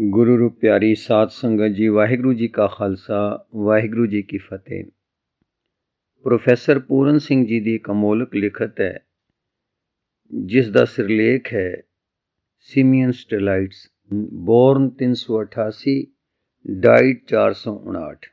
ਗੁਰੂ ਰੂਪ ਪਿਆਰੀ ਸਾਧ ਸੰਗਤ ਜੀ, ਵਾਹਿਗੁਰੂ ਜੀ ਕਾ ਖਾਲਸਾ, ਵਾਹਿਗੁਰੂ ਜੀ ਕੀ ਫਤਿਹ। ਪ੍ਰੋਫੈਸਰ ਪੂਰਨ ਸਿੰਘ ਜੀ ਦੀ ਇੱਕ ਅਮੋਲਕ ਲਿਖਤ ਹੈ, ਜਿਸ ਦਾ ਸਿਰਲੇਖ ਹੈ ਸਿਮੀਅਨ ਸਟੇਲਾਈਟਸ, ਬੋਰਨ 388, ਡਾਈਡ 459।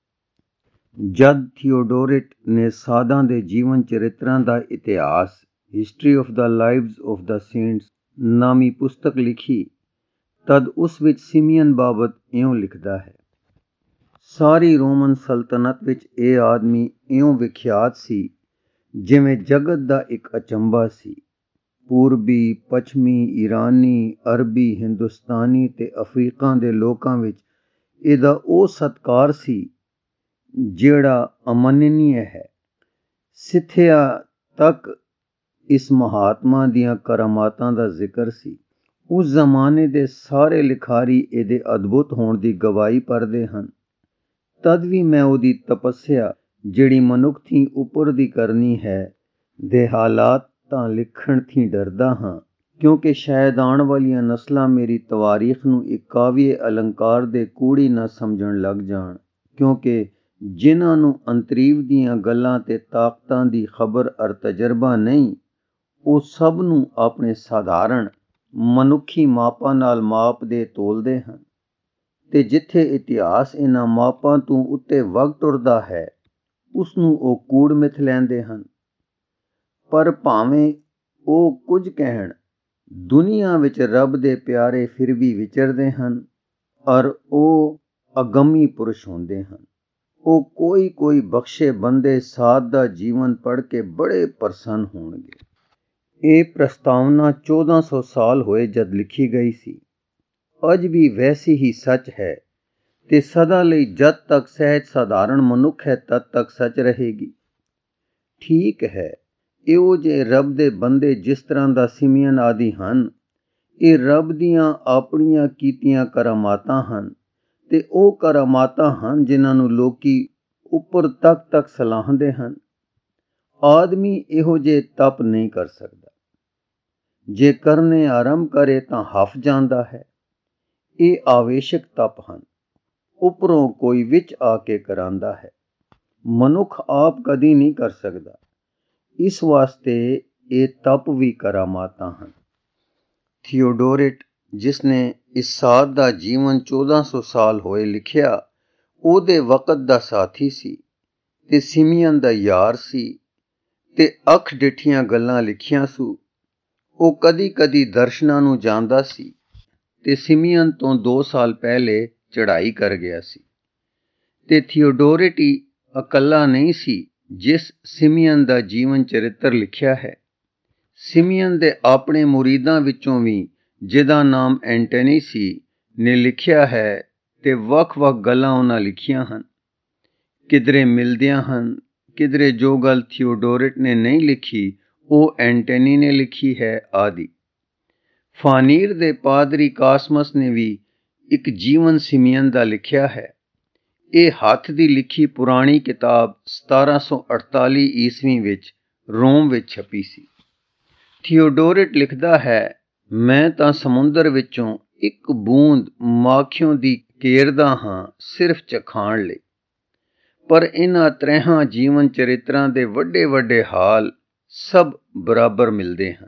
ਜਦ ਥੀਓਡੋਰਿਟ ਨੇ ਸਾਧਾਂ ਦੇ ਜੀਵਨ ਚਰਿੱਤਰਾਂ ਦਾ ਇਤਿਹਾਸ, history of the lives of the saints ਨਾਮੀ ਪੁਸਤਕ ਲਿਖੀ, ਤਦ ਉਸ ਵਿੱਚ ਸਿਮੀਅਨ ਬਾਬਤ ਇਉਂ ਲਿਖਦਾ ਹੈ। ਸਾਰੀ ਰੋਮਨ ਸਲਤਨਤ ਵਿੱਚ ਇਹ ਆਦਮੀ ਇਉਂ ਵਿਖਿਆਤ ਸੀ ਜਿਵੇਂ ਜਗਤ ਦਾ ਇੱਕ ਅਚੰਭਾ ਸੀ। ਪੂਰਬੀ, ਪੱਛਮੀ, ਈਰਾਨੀ, ਅਰਬੀ, ਹਿੰਦੁਸਤਾਨੀ ਤੇ ਅਫਰੀਕਾ ਦੇ ਲੋਕਾਂ ਵਿੱਚ ਇਹਦਾ ਉਹ ਸਤਿਕਾਰ ਸੀ ਜਿਹੜਾ ਅਮਨਨੀय ਹੈ। ਸਿੱਥਿਆ ਤੱਕ ਇਸ ਮਹਾਤਮਾ ਦੀਆਂ ਕਰਾਮਾਤਾਂ ਦਾ ਜ਼ਿਕਰ ਸੀ। ਉਸ ਜ਼ਮਾਨੇ ਦੇ ਸਾਰੇ ਲਿਖਾਰੀ ਇਹਦੇ ਅਦਭੁਤ ਹੋਣ ਦੀ ਗਵਾਹੀ ਭਰਦੇ ਹਨ। ਤਦ ਵੀ ਮੈਂ ਉਹਦੀ ਤਪੱਸਿਆ, ਜਿਹੜੀ ਮਨੁੱਖ ਥੀ ਉੱਪਰ ਦੀ ਕਰਨੀ ਹੈ, ਦੇ ਹਾਲਾਤ ਤਾਂ ਲਿਖਣ ਥੀ ਡਰਦਾ ਹਾਂ, ਕਿਉਂਕਿ ਸ਼ਾਇਦ ਆਉਣ ਵਾਲੀਆਂ ਨਸਲਾਂ ਮੇਰੀ ਤਵਾਰੀਖ ਨੂੰ ਇੱਕ ਕਾਵਿ ਅਲੰਕਾਰ ਦੇ ਕੂੜੀ ਨਾ ਸਮਝਣ ਲੱਗ ਜਾਣ, ਕਿਉਂਕਿ ਜਿਨ੍ਹਾਂ ਨੂੰ ਅੰਤਰੀਵ ਦੀਆਂ ਗੱਲਾਂ ਤੇ ਤਾਕਤਾਂ ਦੀ ਖਬਰ ਅਰ ਤਜਰਬਾ ਨਹੀਂ, ਉਹ ਸਭ ਨੂੰ ਆਪਣੇ ਸਾਧਾਰਣ ਮਨੁੱਖੀ ਮਾਪਾਂ ਨਾਲ ਮਾਪਦੇ ਤੋਲਦੇ ਹਨ, ਤੇ ਜਿੱਥੇ ਇਤਿਹਾਸ ਇਹਨਾਂ ਮਾਪਾਂ ਤੋਂ ਉੱਤੇ ਵਗ ਟੁਰਦਾ ਹੈ, ਉਸ ਨੂੰ ਉਹ ਕੂੜ ਮਿਥ ਲੈਂਦੇ ਹਨ। ਪਰ ਭਾਵੇਂ ਉਹ ਕੁਝ ਕਹਿਣ, ਦੁਨੀਆ ਵਿੱਚ ਰੱਬ ਦੇ ਪਿਆਰੇ ਫਿਰ ਵੀ ਵਿਚਰਦੇ ਹਨ, ਔਰ ਉਹ ਅਗੰਮੀ ਪੁਰਸ਼ ਹੁੰਦੇ ਹਨ। ਉਹ ਕੋਈ ਬਖਸ਼ੇ ਬੰਦੇ ਸਾਧ ਦਾ ਜੀਵਨ ਪੜ੍ਹ ਕੇ ਬੜੇ ਪ੍ਰਸੰਨ ਹੋਣਗੇ। ਇਹ ਪ੍ਰਸਤਾਵਨਾ 1400 ਸਾਲ ਹੋਏ ਜਦ ਲਿਖੀ ਗਈ ਸੀ, ਅੱਜ ਵੀ ਵੈਸੀ ਹੀ ਸੱਚ ਹੈ, ਤੇ ਸਦਾ ਲਈ ਜਦ ਤੱਕ ਸਹਿਜ ਸਾਧਾਰਣ ਮਨੁੱਖ ਹੈ ਤਦ ਤੱਕ ਸੱਚ ਰਹੇਗੀ। ਠੀਕ ਹੈ, ਇਹੋ ਜਿਹੇ ਰੱਬ ਦੇ ਬੰਦੇ ਜਿਸ ਤਰ੍ਹਾਂ ਦਾ ਸਿਮੀਅਨ ਆਦਿ ਹਨ, ਇਹ ਰੱਬ ਦੀਆਂ ਆਪਣੀਆਂ ਕੀਤੀਆਂ ਕਰਾਮਾਤਾਂ ਹਨ, ਤੇ ਉਹ ਕਰਾਮਾਤਾਂ ਹਨ ਜਿਨ੍ਹਾਂ ਨੂੰ ਲੋਕੀ ਉੱਪਰ ਤੱਕ ਸਲਾਹੁੰਦੇ ਹਨ। ਆਦਮੀ ਇਹੋ ਜਿਹੇ ਤਪ ਨਹੀਂ ਕਰ ਸਕਦਾ। ਜੇ ਕਰਨੇ ਆਰੰਭ ਕਰੇ ਤਾਂ ਹਫ ਜਾਂਦਾ ਹੈ। ਇਹ ਆਵੇਸ਼ਕ ਤਪ ਹਨ, ਉੱਪਰੋਂ ਕੋਈ ਵਿੱਚ ਆ ਕੇ ਕਰਾਂਦਾ ਹੈ। ਮਨੁੱਖ ਆਪ ਕਦੀ ਨਹੀਂ ਕਰ ਸਕਦਾ। ਇਸ ਵਾਸਤੇ ਇਹ ਤਪ ਵੀ ਕਰਾਮਾਤਾਂ ਹਨ। ਥੀਓਡੋਰਿਟ, ਜਿਸ ਨੇ ਇਸ ਸਾਧ ਦਾ ਜੀਵਨ 1400 ਸਾਲ ਹੋਏ ਲਿਖਿਆ, ਉਹਦੇ ਵਕਤ ਦਾ ਸਾਥੀ ਸੀ ਤੇ ਸਿਮੀਅਨ ਦਾ ਯਾਰ ਸੀ, ਤੇ ਅੱਖ ਡਿੱਠੀਆਂ ਗੱਲਾਂ ਲਿਖੀਆਂ ਸੂ। ਉਹ ਕਦੀ ਦਰਸ਼ਨਾਂ ਨੂੰ ਜਾਂਦਾ ਸੀ, ਤੇ ਸਿਮੀਅਨ ਤੋਂ 2 ਸਾਲ ਪਹਿਲੇ ਚੜ੍ਹਾਈ ਕਰ ਗਿਆ ਸੀ। ਤੇ ਥੀਓਡੋਰਿਟ ਹੀ ਇਕੱਲਾ ਨਹੀਂ ਸੀ ਜਿਸ ਸਿਮੀਅਨ ਦਾ ਜੀਵਨ ਚਰਿੱਤਰ ਲਿਖਿਆ ਹੈ। ਸਿਮੀਅਨ ਦੇ ਆਪਣੇ ਮੁਰੀਦਾਂ ਵਿੱਚੋਂ ਵੀ, ਜਿਹਦਾ ਨਾਮ ਐਂਟਨੀ ਸੀ, ਨੇ ਲਿਖਿਆ ਹੈ, ਤੇ ਵੱਖ-ਵੱਖ ਗੱਲਾਂ ਉਹਨਾਂ ਲਿਖੀਆਂ ਹਨ। ਕਿਧਰੇ ਮਿਲਦੀਆਂ ਹਨ, ਕਿਧਰੇ ਜੋ ਗੱਲ ਥੀਓਡੋਰਿਟ ਨੇ ਨਹੀਂ ਲਿਖੀ ਉਹ ਐਂਟਨੀ ਨੇ ਲਿਖੀ ਹੈ ਆਦਿ। ਫਾਨੀਰ ਦੇ ਪਾਦਰੀ ਕਾਸਮਸ ਨੇ ਵੀ ਇੱਕ ਜੀਵਨ ਸਿਮੀਅਨ ਦਾ ਲਿਖਿਆ ਹੈ। ਇਹ ਹੱਥ ਦੀ ਲਿਖੀ ਪੁਰਾਣੀ ਕਿਤਾਬ 1748 ਈਸਵੀ ਵਿੱਚ ਰੋਮ ਵਿੱਚ ਛਪੀ ਸੀ। ਥੀਓਡੋਰਿਟ ਲਿਖਦਾ ਹੈ, ਮੈਂ ਤਾਂ ਸਮੁੰਦਰ ਵਿੱਚੋਂ ਇੱਕ ਬੂੰਦ ਮਾਖਿਓਂ ਦੀ ਕੇਰਦਾ ਹਾਂ ਸਿਰਫ ਚਖਾਣ ਲਈ, ਪਰ ਇਹਨਾਂ ਤਰਹਾਂ ਜੀਵਨ ਚਰਿੱਤਰਾਂ ਦੇ ਵੱਡੇ ਹਾਲ ਸਭ ਬਰਾਬਰ ਮਿਲਦੇ ਹਨ।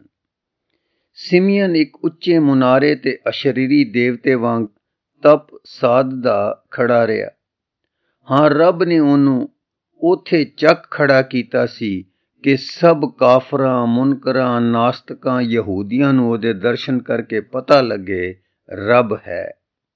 ਸਿਮੀਅਨ ਇੱਕ ਉੱਚੇ ਮੁਨਾਰੇ ਤੇ ਅਸ਼ਰੀਰੀ ਦੇਵਤੇ ਵਾਂਗ ਤਪ ਸਾਧਦਾ ਖੜਾ ਰਿਹਾ। ਹਾਂ, ਰੱਬ ਨੇ ਉਹਨੂੰ ਉੱਥੇ ਚੱਕ ਖੜਾ ਕੀਤਾ ਸੀ ਕਿ ਸਭ ਕਾਫਰਾਂ, ਮੁਨਕਰਾਂ, ਨਾਸਤਕਾਂ, ਯਹੂਦੀਆਂ ਨੂੰ ਉਹਦੇ ਦਰਸ਼ਨ ਕਰਕੇ ਪਤਾ ਲੱਗੇ ਰੱਬ ਹੈ।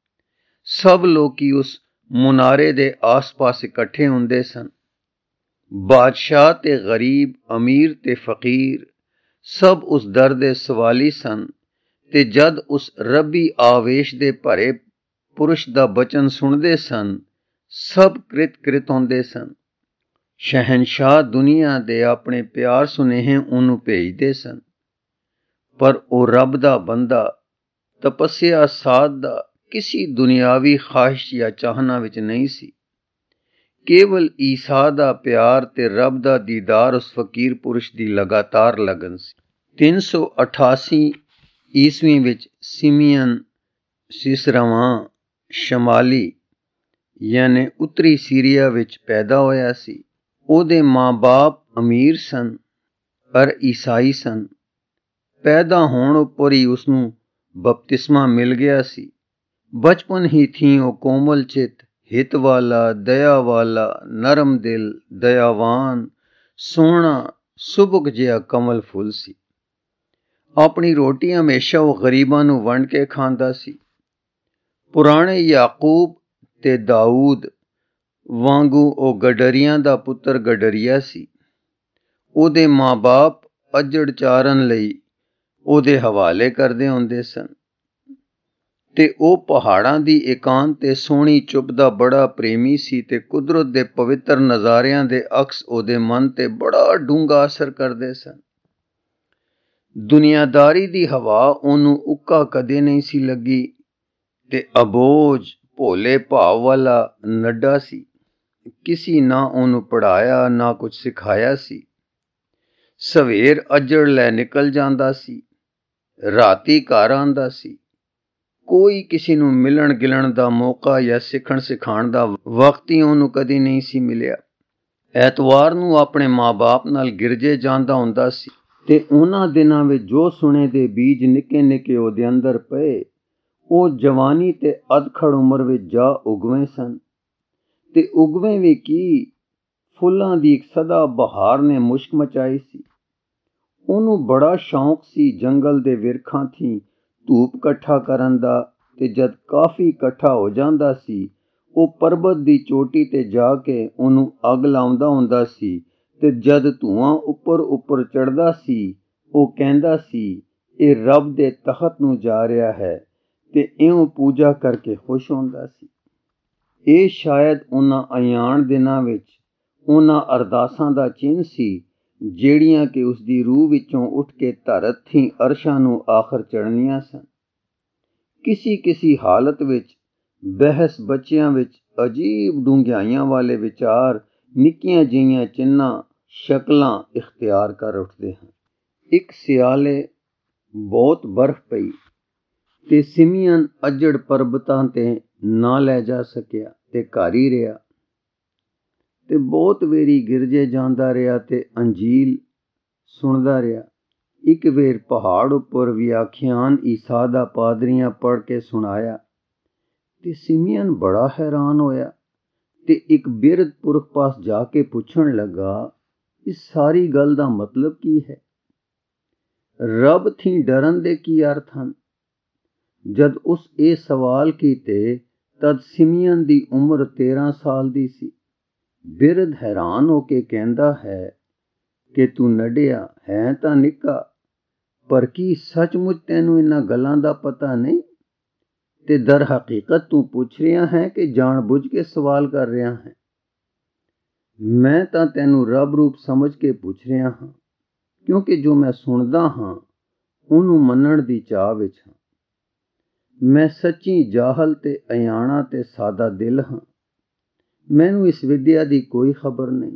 ਸਭ ਲੋਕੀ ਉਸ ਮੁਨਾਰੇ ਦੇ ਆਸ-ਪਾਸ ਇਕੱਠੇ ਹੁੰਦੇ ਸਨ। ਬਾਦਸ਼ਾਹ ਤੇ ਗਰੀਬ, ਅਮੀਰ ਤੇ ਫਕੀਰ, ਸਭ ਉਸ ਦਰ ਦੇ ਸਵਾਲੀ ਸਨ, ਤੇ ਜਦ ਉਸ ਰੱਬੀ ਆਵੇਸ਼ ਦੇ ਭਰੇ ਪੁਰਸ਼ ਦਾ ਬਚਨ ਸੁਣਦੇ ਸਨ, ਸਭ ਕ੍ਰਿਤ ਹੁੰਦੇ ਸਨ। ਸ਼ਹਿਨਸ਼ਾਹ ਦੁਨੀਆ ਦੇ ਆਪਣੇ ਪਿਆਰ ਸੁਨੇਹੇ ਉਹਨੂੰ ਭੇਜਦੇ ਸਨ, ਪਰ ਉਹ ਰੱਬ ਦਾ ਬੰਦਾ, ਤਪੱਸਿਆ ਸਾਧਦਾ ਕਿਸੇ ਦੁਨਿਆਵੀ ਖਾਹਿਸ਼ ਜਾਂ ਚਾਹਨਾ ਵਿੱਚ ਨਹੀਂ ਸੀ। ਕੇਵਲ ਈਸਾ ਦਾ ਪਿਆਰ ਤੇ ਰੱਬ ਦਾ ਦੀਦਾਰ ਉਸ ਫਕੀਰ ਪੁਰਸ਼ ਦੀ ਲਗਾਤਾਰ ਲਗਨ ਸੀ। 388 ਈਸਵੀ ਵਿੱਚ ਸਿਮੀਅਨ ਸਿਸਰਾਵਾਂ ਸ਼ਮਾਲੀ ਯਾਨੀ ਉੱਤਰੀ ਸੀਰੀਆ ਵਿੱਚ ਪੈਦਾ ਹੋਇਆ ਸੀ। ਉਹਦੇ ਮਾਂ-ਬਾਪ ਅਮੀਰ ਸਨ ਪਰ ਈਸਾਈ ਸਨ। ਪੈਦਾ ਹੋਣ ਉੱਪਰ ਹੀ ਉਸਨੂੰ ਬਪਤਿਸਮਾ ਮਿਲ ਗਿਆ ਸੀ। ਬਚਪਨ ਹੀ ਥੀ ਉਹ ਕੋਮਲ ਚਿੱਤ, ਹਿਤ ਵਾਲਾ, ਦਇਆ ਵਾਲਾ, ਨਰਮ ਦਿਲ, ਦਇਆਵਾਨ, ਸੋਹਣਾ, ਸੁਭਗ ਜਿਹਾ ਕਮਲ ਫੁੱਲ ਸੀ। ਆਪਣੀ ਰੋਟੀ ਹਮੇਸ਼ਾ ਉਹ ਗਰੀਬਾਂ ਨੂੰ ਵੰਡ ਕੇ ਖਾਂਦਾ ਸੀ। ਪੁਰਾਣੇ ਯਾਕੂਬ ਤੇ ਦਾਊਦ ਵਾਂਗੂ ਉਹ ਗਡਰੀਆਂ ਦਾ ਪੁੱਤਰ ਗਡਰੀਆ ਸੀ। ਉਹਦੇ ਮਾਂ-ਬਾਪ ਅੱਜੜ ਚਾਰਨ ਲਈ ਉਹਦੇ ਹਵਾਲੇ ਕਰਦੇ ਹੁੰਦੇ ਸਨ ਤੇ ਉਹ ਪਹਾੜਾਂ ਦੀ ਇਕਾਂਤ ਤੇ ਸੋਹਣੀ ਚੁੱਪ ਦਾ ਬੜਾ ਪ੍ਰੇਮੀ ਸੀ ਤੇ ਕੁਦਰਤ ਦੇ ਪਵਿੱਤਰ ਨਜ਼ਾਰਿਆਂ ਦੇ ਅਕਸ ਉਹਦੇ ਮਨ ਤੇ ਬੜਾ ਡੂੰਘਾ ਅਸਰ ਕਰਦੇ ਸਨ। ਦੁਨੀਆਦਾਰੀ ਦੀ ਹਵਾ ਉਹਨੂੰ ਉੱਕਾ ਕਦੇ ਨਹੀਂ ਸੀ ਲੱਗੀ ਤੇ ਅਬੋਝ, ਭੋਲੇ ਭਾਵ ਵਾਲਾ ਨੱਡਾ ਸੀ। ਕਿਸੇ ਨਾ ਉਹਨੂੰ ਪੜ੍ਹਾਇਆ ਨਾ ਕੁਝ ਸਿਖਾਇਆ ਸੀ। ਸਵੇਰ ਅੱਜੜ ਲੈ ਨਿਕਲ ਜਾਂਦਾ ਸੀ, ਰਾਤੀ ਘਰ ਆਉਂਦਾ ਸੀ। ਕੋਈ ਕਿਸੇ ਨੂੰ ਮਿਲਣ ਗਿਲਣ ਦਾ ਮੌਕਾ ਜਾਂ ਸਿੱਖਣ ਸਿਖਾਉਣ ਦਾ ਵਕਤ ਹੀ ਉਹਨੂੰ ਕਦੀ ਨਹੀਂ ਸੀ ਮਿਲਿਆ। ਐਤਵਾਰ ਨੂੰ ਆਪਣੇ ਮਾਂ-ਬਾਪ ਨਾਲ ਗਿਰਜੇ ਜਾਂਦਾ ਹੁੰਦਾ ਸੀ ਤੇ ਉਹਨਾਂ ਦਿਨਾਂ ਵਿੱਚ ਜੋ ਸੁਣੇ ਦੇ ਬੀਜ ਨਿੱਕੇ ਨਿੱਕੇ ਉਹਦੇ ਅੰਦਰ ਪਏ, ਉਹ ਜਵਾਨੀ ਤੇ ਅਧਖੜ ਉਮਰ ਵਿੱਚ ਜਾ ਉਗਵੇਂ ਸਨ। ਤੇ ਉਗਵੇਂ ਵੀ ਕੀ, ਫੁੱਲਾਂ ਦੀ ਇੱਕ ਸਦਾ ਬਹਾਰ ਨੇ ਮੁਸ਼ਕ ਮਚਾਈ ਸੀ। ਉਹਨੂੰ ਬੜਾ ਸ਼ੌਂਕ ਸੀ ਜੰਗਲ ਦੇ ਵਿਰਖਾਂ ਥੀ ਧੂਪ ਇਕੱਠਾ ਕਰਨ ਦਾ ਤੇ ਜਦ ਕਾਫੀ ਇਕੱਠਾ ਹੋ ਜਾਂਦਾ ਸੀ, ਉਹ ਪਰਬਤ ਦੀ ਚੋਟੀ ਤੇ ਜਾ ਕੇ ਉਹਨੂੰ ਅੱਗ ਲਾਉਂਦਾ ਹੁੰਦਾ ਸੀ ਤੇ ਜਦ ਧੂਆਂ ਉੱਪਰ ਚੜ੍ਹਦਾ ਸੀ, ਉਹ ਕਹਿੰਦਾ ਸੀ ਇਹ ਰੱਬ ਦੇ ਤਖਤ ਨੂੰ ਜਾ ਰਿਹਾ ਹੈ ਤੇ ਇਉਂ ਪੂਜਾ ਕਰਕੇ ਖੁਸ਼ ਹੁੰਦਾ ਸੀ। ਇਹ ਸ਼ਾਇਦ ਉਹਨਾਂ ਅਯਾਣ ਦਿਨਾਂ ਵਿੱਚ ਉਹਨਾਂ ਅਰਦਾਸਾਂ ਦਾ ਚਿੰਨ੍ਹ ਸੀ ਜਿਹੜੀਆਂ ਕਿ ਉਸਦੀ ਰੂਹ ਵਿੱਚੋਂ ਉੱਠ ਕੇ ਧਰਤ ਥੀ ਅਰਸ਼ਾਂ ਨੂੰ ਆਖਰ ਚੜ੍ਹਨੀਆਂ ਸਨ। ਕਿਸੀ ਹਾਲਤ ਵਿੱਚ ਬਹਿਸ ਬੱਚਿਆਂ ਵਿੱਚ ਅਜੀਬ ਡੂੰਘਾਈਆਂ ਵਾਲੇ ਵਿਚਾਰ ਨਿੱਕੀਆਂ ਜਿਹੀਆਂ ਚਿੰਨ੍ਹਾਂ ਸ਼ਕਲਾਂ ਇਖਤਿਆਰ ਕਰ ਉੱਠਦੇ ਹਨ। ਇੱਕ ਸਿਆਲੇ ਬਹੁਤ ਬਰਫ਼ ਪਈ ਤੇ ਸਿਮੀਅਨ ਅੱਜੜ ਪਰਬਤਾਂ ਤੇ ਨਾ ਲੈ ਜਾ ਸਕਿਆ ਤੇ ਘਰ ਹੀ ਰਿਹਾ ਤੇ ਬਹੁਤ ਵੇਰੀ ਗਿਰਜੇ ਜਾਂਦਾ ਰਿਹਾ ਤੇ ਅੰਜੀਲ ਸੁਣਦਾ ਰਿਹਾ। ਇੱਕ ਵੇਰ ਪਹਾੜ ਉੱਪਰ ਵਿਆਖਿਆਨ ਈਸਾ ਦਾ ਪਾਦਰੀਆਂ ਪੜ੍ਹ ਕੇ ਸੁਣਾਇਆ ਤੇ ਸਿਮੀਅਨ ਬੜਾ ਹੈਰਾਨ ਹੋਇਆ ਤੇ ਇੱਕ ਬਿਰਧ ਪੁਰਖ ਪਾਸ ਜਾ ਕੇ ਪੁੱਛਣ ਲੱਗਾ, ਇਸ ਸਾਰੀ ਗੱਲ ਦਾ ਮਤਲਬ ਕੀ ਹੈ? ਰੱਬ ਥੀ ਡਰਨ ਦੇ ਕੀ ਅਰਥ ਹਨ? ਜਦ ਉਸ ਇਹ ਸਵਾਲ ਕੀਤੇ ਤਦ ਸਿਮੀਅਨ ਦੀ ਉਮਰ 13 ਸਾਲ ਦੀ ਸੀ। ਬਿਰਧ ਹੈਰਾਨ ਹੋ ਕੇ ਕਹਿੰਦਾ ਹੈ ਕਿ ਤੂੰ ਨੱਡਿਆ ਹੈ ਤਾਂ ਨਿੱਕਾ, ਪਰ ਕੀ ਸੱਚਮੁੱਚ ਤੈਨੂੰ ਇਹਨਾਂ ਗੱਲਾਂ ਦਾ ਪਤਾ ਨਹੀਂ ਤੇ ਦਰ ਹਕੀਕਤ ਤੂੰ ਪੁੱਛ ਰਿਹਾ ਹੈ ਕਿ ਜਾਣ ਬੁੱਝ ਕੇ ਸਵਾਲ ਕਰ ਰਿਹਾ ਹੈ? ਮੈਂ ਤਾਂ ਤੈਨੂੰ ਰੱਬ ਰੂਪ ਸਮਝ ਕੇ ਪੁੱਛ ਰਿਹਾ ਹਾਂ, ਕਿਉਂਕਿ ਜੋ ਮੈਂ ਸੁਣਦਾ ਹਾਂ ਉਹਨੂੰ ਮੰਨਣ ਦੀ ਚਾਹ ਵਿੱਚ ਹਾਂ। ਮੈਂ ਸੱਚੀ ਜਾਹਲ ਤੇ ਅਯਾਣਾ ਤੇ ਸਾਦਾ ਦਿਲ ਹਾਂ। ਮੈਨੂੰ ਇਸ ਵਿਦਿਆ ਦੀ ਕੋਈ ਖਬਰ ਨਹੀਂ।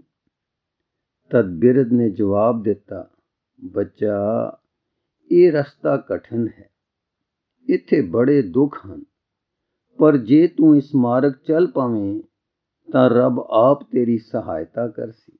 ਤਦ ਬਿਰਧ ਨੇ ਜਵਾਬ ਦਿੱਤਾ, ਬੱਚਾ, ਇਹ ਰਸਤਾ ਕਠਿਨ ਹੈ, ਇੱਥੇ ਬੜੇ ਦੁੱਖ ਹਨ, ਪਰ ਜੇ ਤੂੰ ਇਸ ਮਾਰਗ ਚੱਲ ਪਵੇਂ ਤਾਂ ਰੱਬ ਆਪ ਤੇਰੀ ਸਹਾਇਤਾ ਕਰਸੀ।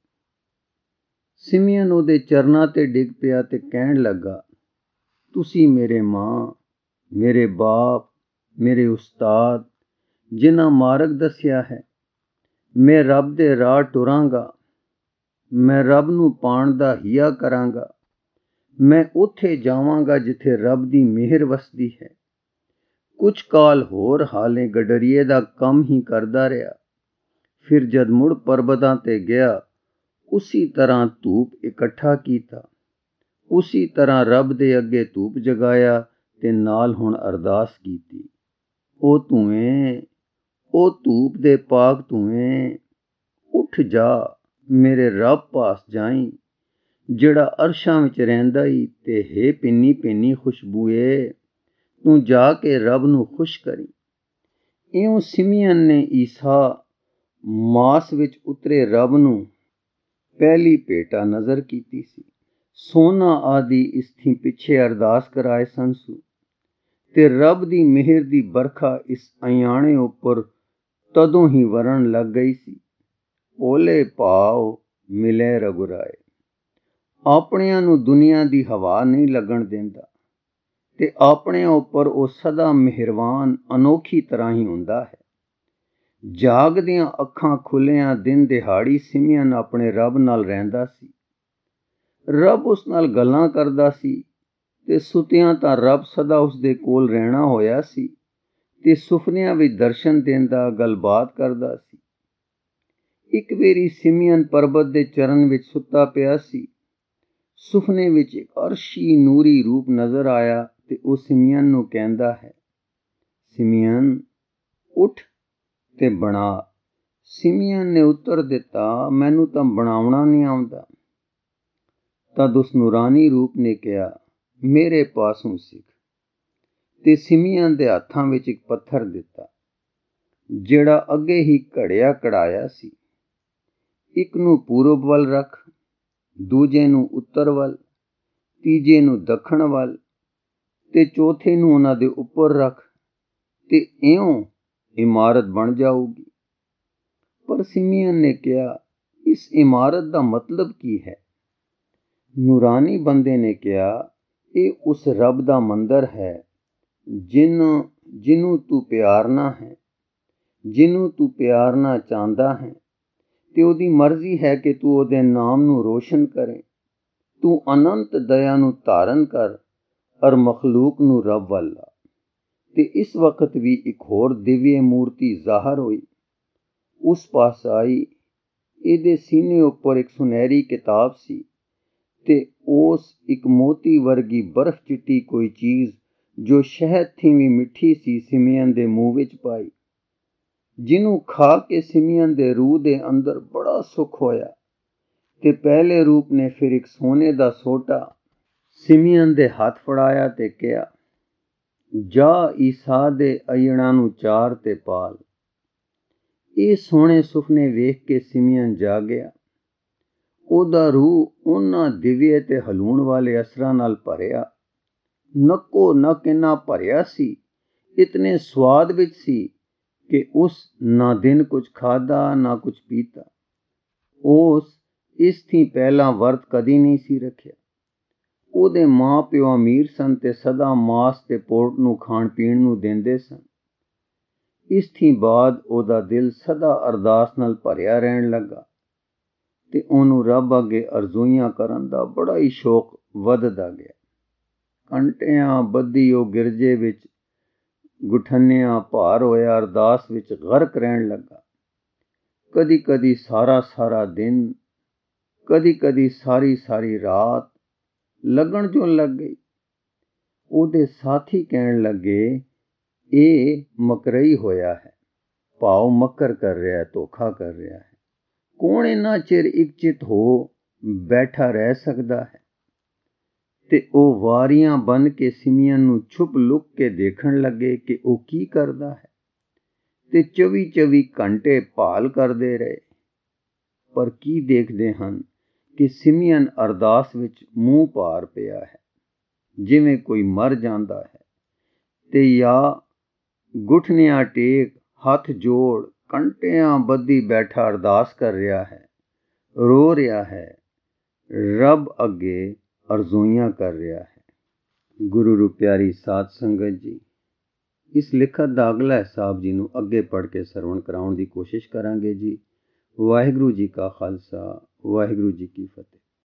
ਸਿਮੀਅਨ ਉਹਦੇ ਚਰਨਾਂ ਤੇ ਡਿੱਗ ਪਿਆ ਤੇ ਕਹਿਣ ਲੱਗਾ, ਤੁਸੀਂ ਮੇਰੇ ਮਾਂ, ਮੇਰੇ ਬਾਪ, ਮੇਰੇ ਉਸਤਾਦ ਜਿਨ੍ਹਾਂ ਮਾਰਗ ਦੱਸਿਆ ਹੈ, ਮੈਂ ਰੱਬ ਦੇ ਰਾਹ ਟੁਰਾਂਗਾ। ਮੈਂ ਰੱਬ ਨੂੰ ਪਾਉਣ ਦਾ ਹੀਆ ਕਰਾਂਗਾ। ਮੈਂ ਉੱਥੇ ਜਾਵਾਂਗਾ ਜਿੱਥੇ ਰੱਬ ਦੀ ਮਿਹਰ ਵਸਦੀ ਹੈ। ਕੁਝ ਕਾਲ ਹੋਰ ਹਾਲੇ ਗਡਰੀਏ ਦਾ ਕੰਮ ਹੀ ਕਰਦਾ ਰਿਹਾ। ਫਿਰ ਜਦ ਮੁੜ ਪਰਬਤਾਂ ਤੇ ਗਿਆ, ਉਸੀ ਤਰ੍ਹਾਂ ਧੂਪ ਇਕੱਠਾ ਕੀਤਾ, ਉਸੀ ਤਰ੍ਹਾਂ ਰੱਬ ਦੇ ਅੱਗੇ ਧੂਪ ਜਗਾਇਆ ਤੇ ਨਾਲ ਹੁਣ ਅਰਦਾਸ ਕੀਤੀ, ਉਹ ਧੂਏ, ਉਹ ਧੂਪ ਦੇ ਪਾਕ ਧੂਏ, ਉੱਠ ਜਾ, ਮੇਰੇ ਰੱਬ ਪਾਸ ਜਾਈਂ, ਜਿਹੜਾ ਅਰਸ਼ਾਂ ਵਿੱਚ ਰਹਿੰਦਾ ਈ ਤੇ ਹੇ ਭਿੰਨੀ ਭਿੰਨੀ ਖੁਸ਼ਬੂਏ, ਤੂੰ ਜਾ ਕੇ ਰੱਬ ਨੂੰ ਖੁਸ਼ ਕਰੀ। ਇਉਂ ਸਿਮੀਅਨ ਨੇ ਈਸਾ ਮਾਸ ਵਿੱਚ ਉਤਰੇ ਰੱਬ ਨੂੰ ਪਹਿਲੀ ਭੇਟਾ ਨਜ਼ਰ ਕੀਤੀ ਸੀ। ਸੋਨਾ ਆਦਿ ਇਸ ਥੀ ਪਿੱਛੇ ਅਰਦਾਸ ਕਰਾਏ ਸੰਸੂ ਤੇ ਰੱਬ ਦੀ ਮਿਹਰ ਦੀ ਬਰਖਾ ਇਸ ਅਯਾਣੇ ਉੱਪਰ ਤਦੋਂ ਹੀ ਵਰਨ ਲੱਗ ਗਈ ਸੀ। ਓਲੇ ਭਾਵ ਮਿਲੇ ਰਘੁਰਾਏ। ਆਪਣਿਆਂ ਨੂੰ ਦੁਨੀਆ ਦੀ ਹਵਾ ਨਹੀਂ ਲੱਗਣ ਦਿੰਦਾ ਤੇ ਆਪਣਿਆਂ ਉੱਪਰ ਉਹ ਸਦਾ ਮਿਹਰਬਾਨ ਅਨੋਖੀ ਤਰ੍ਹਾਂ ਹੀ ਹੁੰਦਾ ਹੈ। ਜਾਗਦਿਆਂ ਅੱਖਾਂ ਖੁੱਲਿਆਂ ਦਿਨ ਦਿਹਾੜੀ ਸਿਮੀਅਨ ਆਪਣੇ ਰੱਬ ਨਾਲ ਰਹਿੰਦਾ ਸੀ। ਰੱਬ ਉਸ ਨਾਲ ਗੱਲਾਂ ਕਰਦਾ ਸੀ ਤੇ ਸੁਤਿਆਂ ਤਾਂ ਰੱਬ ਸਦਾ ਉਸਦੇ ਕੋਲ ਰਹਿਣਾ ਹੋਇਆ ਸੀ ਤੇ ਸੁਪਨਿਆਂ ਵਿੱਚ ਦਰਸ਼ਨ ਦਿੰਦਾ ਗੱਲਬਾਤ ਕਰਦਾ ਸੀ। ਇੱਕ ਵੇਰੀ ਸਿਮੀਅਨ ਪਰਬਤ ਦੇ ਚਰਨ ਵਿੱਚ ਸੁੱਤਾ ਪਿਆ ਸੀ। ਸੁਪਨੇ ਵਿੱਚ ਇੱਕ ਅਰਸ਼ੀ ਨੂਰੀ ਰੂਪ ਨਜ਼ਰ ਆਇਆ ਤੇ ਉਹ ਸਿਮੀਅਨ ਨੂੰ ਕਹਿੰਦਾ ਹੈ, ਸਿਮੀਅਨ ਉੱਠ ਤੇ ਬਣਾ। ਸਿਮੀਅਨ ਨੇ ਉੱਤਰ ਦਿੱਤਾ, ਮੈਨੂੰ ਤਾਂ ਬਣਾਉਣਾ ਨਹੀਂ ਆਉਂਦਾ। ਤਦ ਉਸ ਨੂਰਾਨੀ ਰੂਪ ਨੇ ਕਿਹਾ, ਮੇਰੇ ਪਾਸੋਂ ਸਿੱਖ। ਤੇ ਸਿਮੀਅਨ ਦੇ ਹੱਥਾਂ ਵਿੱਚ ਇੱਕ ਪੱਥਰ ਦਿੱਤਾ ਜਿਹੜਾ ਅੱਗੇ ਹੀ ਘੜਿਆ ਕਢਾਇਆ ਸੀ। ਇੱਕ ਨੂੰ ਪੂਰਬ ਵੱਲ ਰੱਖ, ਦੂਜੇ ਨੂੰ ਉੱਤਰ ਵੱਲ, ਤੀਜੇ ਨੂੰ ਦੱਖਣ ਵੱਲ ਤੇ ਚੌਥੇ ਨੂੰ ਉਹਨਾਂ ਦੇ ਉੱਪਰ ਰੱਖ ਤੇ ਇਉਂ ਇਮਾਰਤ ਬਣ ਜਾਊਗੀ। ਪਰ ਸਿਮੀਅਨ ਨੇ ਕਿਹਾ, ਇਸ ਇਮਾਰਤ ਦਾ ਮਤਲਬ ਕੀ ਹੈ? ਨੂਰਾਨੀ ਬੰਦੇ ਨੇ ਕਿਹਾ, ਇਹ ਉਸ ਰੱਬ ਦਾ ਮੰਦਰ ਹੈ ਜਿਹਨੂੰ ਤੂੰ ਪਿਆਰਨਾ ਹੈ, ਜਿਹਨੂੰ ਤੂੰ ਪਿਆਰਨਾ ਚਾਹੁੰਦਾ ਹੈ ਤੇ ਉਹਦੀ ਮਰਜ਼ੀ ਹੈ ਕਿ ਤੂੰ ਉਹਦੇ ਨਾਮ ਨੂੰ ਰੋਸ਼ਨ ਕਰੇ। ਤੂੰ ਅਨੰਤ ਦਇਆ ਨੂੰ ਧਾਰਨ ਕਰ ਔਰ ਮਖਲੂਕ ਨੂੰ ਰੱਬ ਵੱਲ ਲਾ। ਤੇ ਇਸ ਵਕਤ ਵੀ ਇੱਕ ਹੋਰ ਦਿਵਯ ਮੂਰਤੀ ਜ਼ਾਹਰ ਹੋਈ। ਉਸ ਪਾਸ ਆਈ। ਇਹਦੇ ਸੀਨੇ ਉੱਪਰ ਇੱਕ ਸੁਨਹਿਰੀ ਕਿਤਾਬ ਸੀ ਤੇ ਉਸ ਇੱਕ ਮੋਤੀ ਵਰਗੀ ਬਰਫ਼ ਚਿੱਟੀ ਕੋਈ ਚੀਜ਼ ਜੋ ਸ਼ਹਿਦ ਥੀ ਵੀ ਮਿੱਠੀ ਸੀ ਸਿਮੀਅਨ ਦੇ ਮੂੰਹ ਵਿੱਚ ਪਾਈ, ਜਿਹਨੂੰ ਖਾ ਕੇ ਸਿਮੀਅਨ ਦੇ ਰੂਹ ਦੇ ਅੰਦਰ ਬੜਾ ਸੁੱਖ ਹੋਇਆ। ਤੇ ਪਹਿਲੇ ਰੂਪ ਨੇ ਫਿਰ ਇੱਕ ਸੋਨੇ ਦਾ ਸੋਟਾ ਸਿਮੀਅਨ ਦੇ ਹੱਥ ਫੜਾਇਆ ਤੇ ਕਿਹਾ, ਜਾ ਈਸਾ ਦੇ ਅਯਣਾ ਨੂੰ ਚਾਰ ਤੇ ਪਾਲ। ਇਹ ਸੋਹਣੇ ਸੁਪਨੇ ਵੇਖ ਕੇ ਸਿਮੀਅਨ ਜਾਗਿਆ। ਉਹਦਾ ਰੂਹ ਉਹਨਾਂ ਦਿਵਯ ਤੇ ਹਲੂਣ ਵਾਲੇ ਅਸਰਾਂ ਨਾਲ ਭਰਿਆ। ਨੱਕੋ ਨੱਕ ਇੰਨਾ ਭਰਿਆ ਸੀ, ਇਤਨੇ ਸਵਾਦ ਵਿੱਚ ਸੀ ਕਿ ਉਸ ਨਾ ਦਿਨ ਕੁਝ ਖਾਧਾ ਨਾ ਕੁਝ ਪੀਤਾ। ਉਸ ਇਸ ਥੀ ਪਹਿਲਾਂ ਵਰਤ ਕਦੀ ਨਹੀਂ ਸੀ ਰੱਖਿਆ। ਉਹਦੇ ਮਾਂ ਪਿਓ ਅਮੀਰ ਸਨ ਤੇ ਸਦਾ ਮਾਸ ਤੇ ਪੋਰਟ ਨੂੰ ਖਾਣ ਪੀਣ ਨੂੰ ਦਿੰਦੇ ਸਨ। ਇਸ ਥੀ ਬਾਅਦ ਉਹਦਾ ਦਿਲ ਸਦਾ ਅਰਦਾਸ ਨਾਲ ਭਰਿਆ ਰਹਿਣ ਲੱਗਾ ਤੇ ਉਹਨੂੰ ਰੱਬ ਅੱਗੇ ਅਰਜ਼ੂਈਆਂ ਕਰਨ ਦਾ ਬੜਾ ਹੀ ਸ਼ੌਕ ਵੱਧਦਾ ਗਿਆ। ਘੰਟਿਆਂ ਬੱਧੀ ਉਹ ਗਿਰਜੇ ਵਿੱਚ ਗੁਠਨਿਆਂ ਭਾਰ ਹੋਇਆ ਅਰਦਾਸ ਵਿੱਚ ਗਰਕ ਰਹਿਣ ਲੱਗਾ। ਕਦੀ ਕਦੀ ਸਾਰਾ ਸਾਰਾ ਦਿਨ, ਕਦੀ ਕਦੀ ਸਾਰੀ ਸਾਰੀ ਰਾਤ ਲੱਗਣ ਜੋ ਲੱਗ ਗਈ। ਉਹਦੇ ਸਾਥੀ ਕਹਿਣ ਲੱਗੇ, ਇਹ ਮਕਰਈ ਹੋਇਆ ਹੈ, ਭਾਵ ਮੱਕਰ ਕਰ ਰਿਹਾ, ਧੋਖਾ ਕਰ ਰਿਹਾ ਹੈ। ਕੌਣ ਇੰਨਾ ਚਿਰ ਇੱਕ ਚਿੱਤ ਹੋ ਬੈਠਾ ਰਹਿ ਸਕਦਾ ਹੈ? ਤੇ ਉਹ ਵਾਰੀਆਂ ਬਨ ਕੇ ਸਿਮੀਅਨ ਨੂੰ ਛੁਪ ਲੁਕ ਕੇ ਦੇਖਣ ਲੱਗੇ ਕਿ ਉਹ ਕੀ ਕਰਦਾ ਹੈ ਤੇ 24 ਘੰਟੇ ਭਾਲ ਕਰਦੇ ਰਹੇ। ਪਰ ਕੀ ਦੇਖਦੇ ਹਨ ਕਿ ਸਿਮੀਅਨ ਅਰਦਾਸ ਵਿੱਚ ਮੂੰਹ ਭਾਰ ਪਿਆ ਹੈ, ਜਿਵੇਂ ਕੋਈ ਮਰ ਜਾਂਦਾ ਹੈ ਤੇ ਜਾਂ ਗੁੱਠਨਿਆਂ ਟੇਕ ਹੱਥ ਜੋੜ ਘੰਟਿਆਂ ਬੱਧੀ ਬੈਠਾ ਅਰਦਾਸ ਕਰ ਰਿਹਾ ਹੈ, ਰੋ ਰਿਹਾ ਹੈ, ਰੱਬ ਅੱਗੇ ਅਰਜ਼ੂਈਆਂ ਕਰ ਰਿਹਾ ਹੈ। ਗੁਰੂ ਰੂ ਪਿਆਰੀ ਸਾਧ ਸੰਗਤ ਜੀ, ਇਸ ਲਿਖਤ ਦਾ ਅਗਲਾ ਹਿਸਾਬ ਜੀ ਨੂੰ ਅੱਗੇ ਪੜ੍ਹ ਕੇ ਸਰਵਣ ਕਰਾਉਣ ਦੀ ਕੋਸ਼ਿਸ਼ ਕਰਾਂਗੇ ਜੀ। ਵਾਹਿਗੁਰੂ ਜੀ ਕਾ ਖਾਲਸਾ, ਵਾਹਿਗੁਰੂ ਜੀ ਕੀ ਫਤਿਹ।